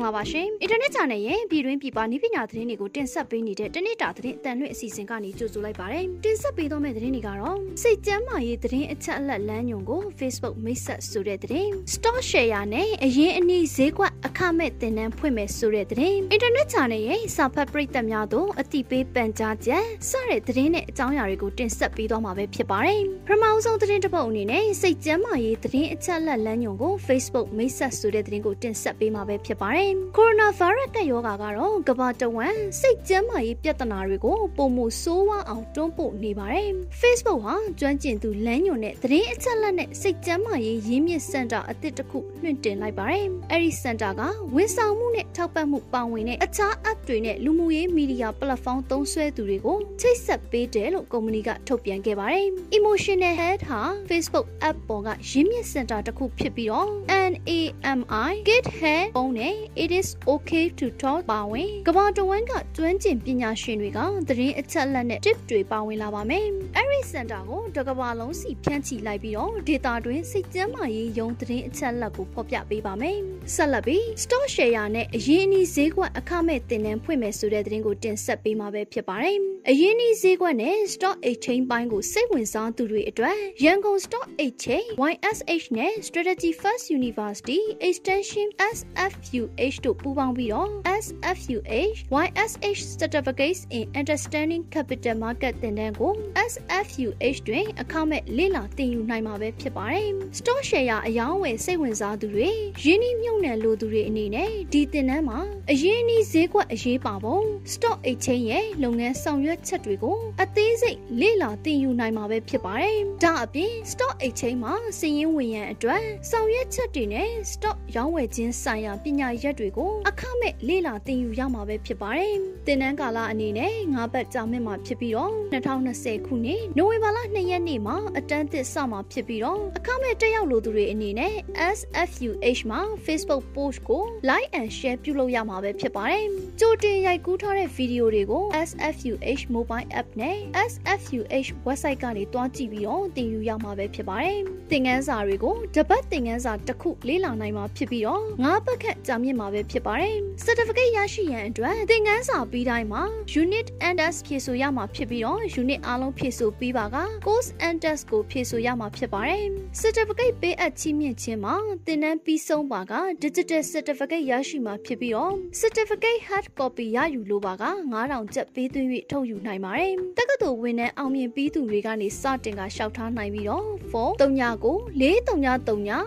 လာပါရှင်။ Internet channel ရဲ့ပြည်တွင်းပြည်ပနည်းပညာသတင်းတွေကိုတင်ဆက်ပေးနေတဲ့တနေ့တာသတင်းအတန်လွင့်အစီအစဉ်ကနေကြိုဆိုလိုက်ပါတယ်။တင်ဆက်ပေးသောမယ့်သတင်းတွေကတော့စိတ်ကျန်းမာရေးသတင်းအချက်အလက်လမ်းညွှန်ကို Facebook မိတ်ဆက်ဆိုတဲ့သတင်း၊ Stock Share နဲ့အရင်အနည်းဈေးကွက်အခမဲ့သင်တန်းဖွင့်မယ်ဆိုတဲ့သတင်း၊ Internet channel ရဲ့စာဖတ်ပရိသတ်များတို့အတိပေးပန်ကြားချက်စတဲ့သတင်းနဲ့အကြောင်းအရာတွေကိုတင်ဆက်ပေးသွားမှာပဲဖြစ်ပါတယ်။ပထမဆုံးသတင်းတစ်ပုဒ်အနေနဲ့စိတ်ကျန်းမာရေးသတင်းအချက်အလက်လမ်းညွှန်ကို Facebook မိတ်ဆက်ဆိုတဲ့သတင်းကိုတင်ဆက်ပေးမှာပဲဖြစ်ပါတယ်။ ကိုရိုနာဗိုင်းရပ်စ်ကပ်ရောဂါကတော့ကမ္ဘာတဝန်းစိတ်ကျန်းမာရေးပြဿနာတွေကိုပုံမှုဆိုးဝါးအောင်တွန်းပို့နေပါတယ်။ Facebook ဟာကျွမ်းကျင်သူလမ်းညွှန်တဲ့သတင်းအချက်အလက်နဲ့စိတ်ကျန်းမာရေးရင်းမြစ်စင်တာအသစ်တစ်ခုလွှင့်တင်လိုက်ပါတယ်။အဲဒီစင်တာကဝန်ဆောင်မှုနဲ့ထောက်ပံ့မှုပါဝင်တဲ့အခြား app တွေနဲ့လူမှုရေးမီဒီယာ platform သုံးစွဲသူတွေကိုချိတ်ဆက်ပေးတယ်လို့ကုမ္ပဏီကထုတ်ပြန်ခဲ့ပါတယ်။ Emotional Health ဟာ Facebook app ပေါ်ကရင်းမြစ်စင်တာတစ်ခုဖြစ်ပြီးတော့ NAMI Get Help ပုံနဲ့ It is okay to talk ပါဝင်ကမ္ဘာတဝန်းကကျွမ်းကျင်ပညာရှင်တွေကသတင်းအချက်အလက်နဲ့ tip တွေပါဝင်လာပါမယ်။အဲဒီစင်တာကိုတစ်ကမ္ဘာလုံးစီဖြန့်ချိလိုက်ပြီးတော့ data တွင်စိတ်ကျန်းမာရေးရုံးသတင်းအချက်အလက်ကိုဖော်ပြပေးပါမယ်။ဆက်လက်ပြီး Stock Share နဲ့အရင်အနည်းဈေးကွက်အခမဲ့သင်တန်းဖွင့်မယ်ဆိုတဲ့သတင်းကိုတင်ဆက်ပေးမှာပဲဖြစ်ပါတယ်။အရင်အနည်းဈေးကွက်နဲ့ Stock Exchange ပိုင်းကိုစိတ်ဝင်စားသူတွေအတွက်ရန်ကုန် Stock Exchange YSH နဲ့ Strategy First University Extension SFUH တို့ပူးပေါင်းပြီးတော့ SFUH YSH Certificates in Understanding Capital Market သင်တန်းကို SFUH တွင်အခမဲ့လေ့လာသင်ယူနိုင်မှာပဲဖြစ်ပါတယ်။ Stock Share အယောင်းဝယ်စိတ်ဝင်စားသူတွေရင်းနှီးမြှုပ်နှံလိုသူတွေအနေနဲ့ဒီသင်တန်းမှာအရင်အနည်းဈေးကွက်အရေးပါပုံ Stock Exchange ရဲ့လုပ်ငန်းဆောင်ရွက်ချက်တွေကိုအသေးစိတ်လေ့လာသင်ယူနိုင်မှာပဲဖြစ်ပါတယ်။ဒါအပြင် Stock Exchange မှာစာရင်းဝင်ရန်အတွက်ဆောင်ရွက်ချက်တွေနဲ့ Stock ရောင်းဝယ်ခြင်းဆိုင်ရာပညာရပ်တွေကိုအခမဲ့လေ့လာသင်ယူရမှာပဲဖြစ်ပါတယ်။သင်တန်းကာလအနေနဲ့9ပတ်ကြာမြင့်မှာဖြစ်ပြီးတော့2020ခုနှစ်နိုဝင်ဘာလ2ရက်နေ့မှာအတန်းသစ်စမှာဖြစ်ပြီးတော့အခမဲ့တက်ရောက်လိုသူတွေအနေနဲ့ SFUH မှာ Facebook post ကို like and share ပြုလုပ်ရမှာပဲဖြစ်ပါတယ်။ကြိုတင်ရိုက်ကူးထားတဲ့ဗီဒီယိုတွေကို SFUH mobile app နဲ့ SFUH website ကနေတွားကြည့်ပြီးတော့သင်ယူရမှာပဲဖြစ်ပါတယ်။သင်ခန်းစာတွေကိုတပတ်သင်ခန်းစာတစ်ခုလေ့လာနိုင်မှာဖြစ်ပြီးတော့9ပတ်ခန့်ကြာမြင့်မှာပဲဖြစ်ပါတယ်။ certificate ရရှိရန်အတွက်သင်ခန်းစာပြီးတိုင်းမှာ unit and test ဖြည့်ဆို့ရမှာဖြစ်ပြီးတော့ unit အားလုံးဖြည့်ဆို့ပြီးပါက course and test ကိုဖြည့်ဆို့ရမှာဖြစ်ပါတယ်။ certificate ပေးအပ်ချီးမြှင့်ခြင်းမှာသင်တန်းပြီးဆုံးပါက digital certificate ရရှိမှာဖြစ်ပြီးတော့ certificate hard copy ရယူလိုပါက9000ကျပ်ပေးသွင်း၍ထုတ်ယူနိုင်ပါတယ်။တက္ကသိုလ်ဝင်နှန်းအောင်မြင်ပြီးသူတွေကနေစတင်ကလျှောက်ထားနိုင်ပြီးတော့ဖုန်း39 4333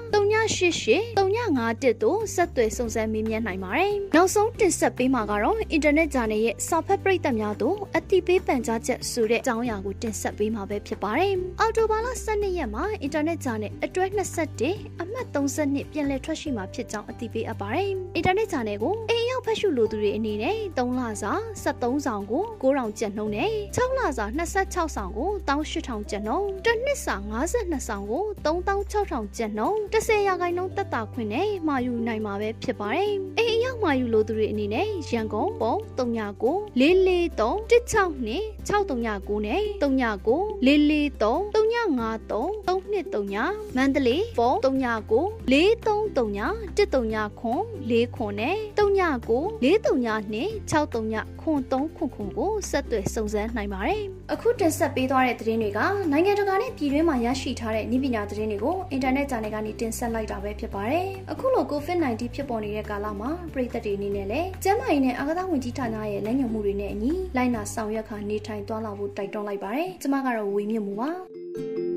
388 351တို့ဆက်သွယ်စုံစမ်းမေးမြန်းနိုင်ပါတယ်။နောက်ဆုံးတင်ဆက်ပေးမှာကတော့ Internet channel ရဲ့စာဖတ်ပရိသတ်များတို့အတိပေးပန်ကြားချက်ဆိုတဲ့အကြောင်းအရာကိုတင်ဆက်ပေးမှာပဲဖြစ်ပါတယ်။အော်တိုဘာလ12ရက်မှာ Internet channel အတွဲ21အမှတ်32ပြန်လည်ထွက်ရှိမှာဖြစ်ကြောင်းအတိပေးအပ်ပါတယ်။ Internet channel ကိုအိမ်ရောက်ဖတ်ရှုလိုသူတွေအနေနဲ့3လစာ73ဆောင်ကို9000ကျပ်နှုန်းနဲ့6လစာ26ဆောင်ကို18000ကျပ်နှုန်းတစ်နှစ်စာ52ဆောင်ကို36000ကျပ်နှုန်း10%သက်သာခွင့်နဲ့မှာယူနိုင်မှာပဲဖြစ်ပါတယ်။အိမ်ရောက်မှာယူလိုသူတွေအနေနဲ့ရန်ကုန်ပုံ39 443 162 639နဲ့39 443 353 323မန္တလေးပုံ39 433 139 4နဲ့39 439နဲ့639ခွန်3ခွန်ကိုဆက်သွယ်စုံစမ်းနိုင်ပါတယ်။အခုတင်ဆက်ပေးသွားတဲ့သတင်းတွေကနိုင်ငံတကာနဲ့ပြည်တွင်းမှာရရှိထားတဲ့နည်းပညာသတင်းတွေကိုအင်တာနက်ချန်နယ်ကနေတင်ဆက်လိုက်တာပဲဖြစ်ပါတယ်။အခုလို COVID-19 ဖြစ်ပေါ်နေတဲ့ကာလမှာပြည်သက်တွေအနေနဲ့လည်းကျန်းမာရေးနဲ့အာကစားဝန်ကြီးဌာနရဲ့လမ်းညွှန်မှုတွေနဲ့အညီလိုက်နာဆောင်ရွက်ခါနေထိုင်သွားလာဖို့တိုက်တွန်းလိုက်ပါတယ်။ကျွန်မကတော့ဝေမြင့်မှုပါ။